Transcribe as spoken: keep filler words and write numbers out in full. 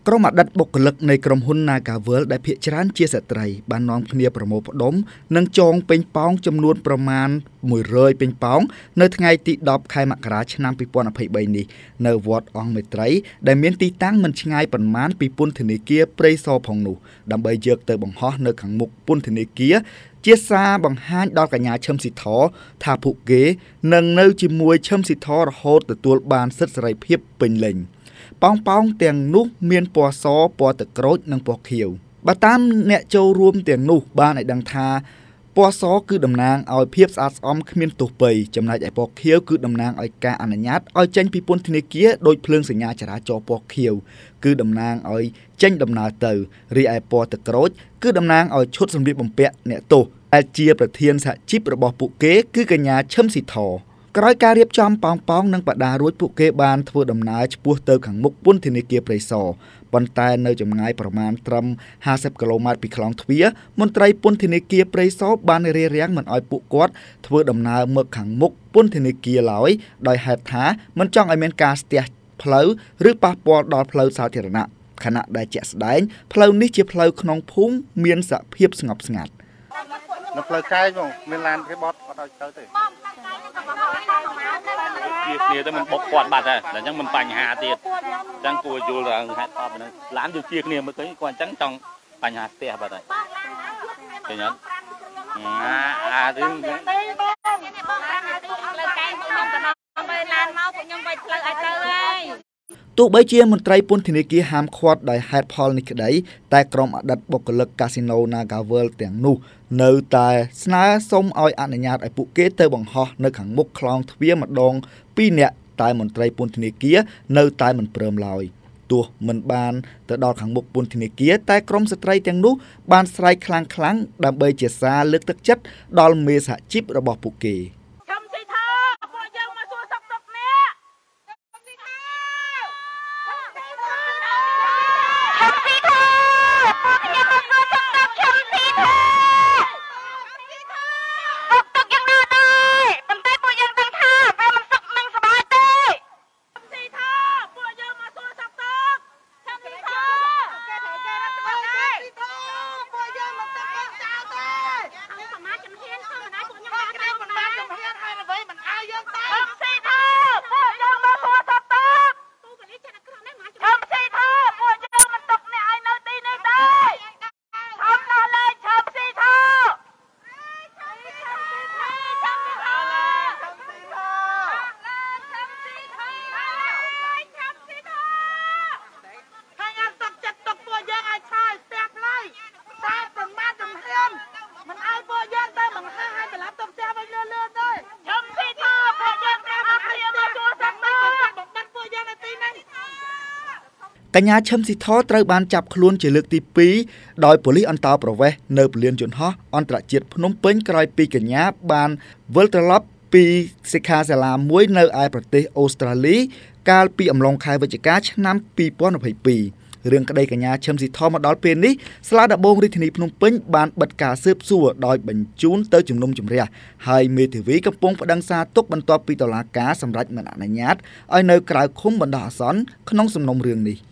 ក្រុមអតីតបុគ្គលិកនៃក្រុមហ៊ុន Nagavel ដែលភាគច្រើនជាស្ត្រីបាននាំគ្នាប្រមូលផ្ដុំនិងចងពេញប៉ោងចំនួនប្រមាណមួយរយពេញប៉ោងនៅថ្ងៃទីដប់ខែមករាឆ្នាំពីរពាន់ยี่สิบสามនេះនៅវត្តអង្គមេត្រីដែលមានទីតាំងមិនឆ្ងាយប៉ុន្មានពីពន្ធនាគារព្រៃសរផងនោះដើម្បីយកទៅបង្ហោះនៅខាងមុខពន្ធនាគារជាសារបង្ហាញដល់កញ្ញាឈឹមស៊ីធថាពួកគេនឹងនៅជាមួយឈឹមស៊ីធរហូតទទួលបានសិទ្ធិសេរីភាពពេញលេញប៉ោងប៉ោងទាំងនោះមានពណ៌សពណ៌ទឹកក្រូចនិងពណ៌ខៀវបើតាមអ្នកចូលរួមទាំងនោះបានឲ្យដឹងថាពណ៌សគឺតំណាងឲ្យភាពស្អាតស្អំគ្មានទោសពៃចំណែកឯពណ៌ខៀវគឺតំណាងឲ្យការអនុញ្ញាតឲ្យចេញពីពន្ធនាគារដោយភ្លើងសញ្ញាចរាចរណ៍ពណ៌ខៀវគឺតំណាងឲ្យចេញដំណើរទៅរីឯពណ៌ទឹកក្រូចគឺតំណាងឲ្យឈុតសម្លៀកបំពាក់អ្នកទោសដែលជាប្រធានសហជីពរបស់ពួកគេគឺកញ្ញាឈឹមស៊ីធក្រោយការរៀបចំប៉ោងប៉ោងនិងបដារួចពួកគេបានធ្វើដំណើរឆ្ពោះទៅខាងមុខពន្ធនាគារព្រៃសរប៉ុន្តែនៅចម្ងាយប្រមាណត្រឹមห้าสิบគីឡូម៉ែត្រពីខ្លោងទ្វារមន្ត្រីពន្ធនាគារព្រៃសរបានរារាំងមិនឲ្យពួកគាត់ធ្វើដំណើរមកខាងមុខពន្ធនាគារឡើយដោយហេតុថាមិនចង់ឲ្យមានការស្ទះផ្លូវឬប៉ះពាល់ដល់ផ្លូវសាធារណៈខណៈដែលជាក់ស្ដែងផ្លូវនេះជាផ្លូវក្នុងភូមិមានសភាពស្ងប់ស្ងាត់នៅផ្លូវកាយបងមានឡានគេបត់អត់ឲ្យទៅទេជាគ្នាទៅមិនបុកគាត់បាត់ហើយតែអញ្ចឹងមិនបញ្ហាទៀតអញ្ចឹងគួរយល់រឿងហេតុផលហ្នឹងឡានយកជាគ្នាមើលឃើញគាត់អញ្ចឹងចង់បញ្ហាផ្ទះបាត់ហើយឃើញអត់អាអារឿងផ្លូវកាយខ្ញុំទៅដល់ឡានមកពួកខ្ញុំវាយផ្លូវឲ្យទៅហើយទោះបីជាមន្ត្រីពន្ធនាគារហាមឃាត់ដោយហេតុផលនេះក្តីតែក្រុមអតីតបុគ្គលិកកាស៊ីណូ Nagavel ទាំងនោះនៅតែស្នើសុំឲ្យអនុញ្ញាតឲ្យពួកគេទៅបង្ហោះនៅខាងមុខខ្លោងទ្វារម្ដងពីរនាក់តែមន្ត្រីពន្ធនាគារនៅតែមិនព្រមឡើយទោះមិនបានទៅដល់ខាងមុខពន្ធនាគារតែក្រុមស្ត្រីទាំងនោះបានស្រែកខ្លាំងៗដើម្បីជាសារលើកទឹកចិត្តដល់មេសហជីពរបស់ពួកគេកញ្ញាឈឹមស៊ីធត្រូវបានចាប់ខ្លួនជាលើកទីពីរដោយប៉ូលីសអន្តោប្រវេសន៍នៅពលានយន្តហោះអន្តរជាតិភ្នំពេញក្រោយពីកញ្ញាបានវិលត្រឡប់ពីសិក្ខាសាលាមួយនៅឯប្រទេសអូស្ត្រាលីកាលពីអំឡុងខែវិច្ឆិកាឆ្នាំពីរពាន់ยี่สิบสองរឿងក្តីកញ្ញាឈឹមស៊ីធមកដល់ពេលនេះស្លាដំបងរាជធានីភ្នំពេញបានបិទការស៊ើបសួរដោយបញ្ជូនទៅជំនុំជម្រះហើយមេធាវីកំពុងប្តឹងសារទុកបន្ទាប់ពីតុលាការសម្រេចមិនអនុញ្ញាតឲ្យនៅក្រៅឃុំបណ្ដោះអាសន្នក្នុងសំណុំរឿងនេះ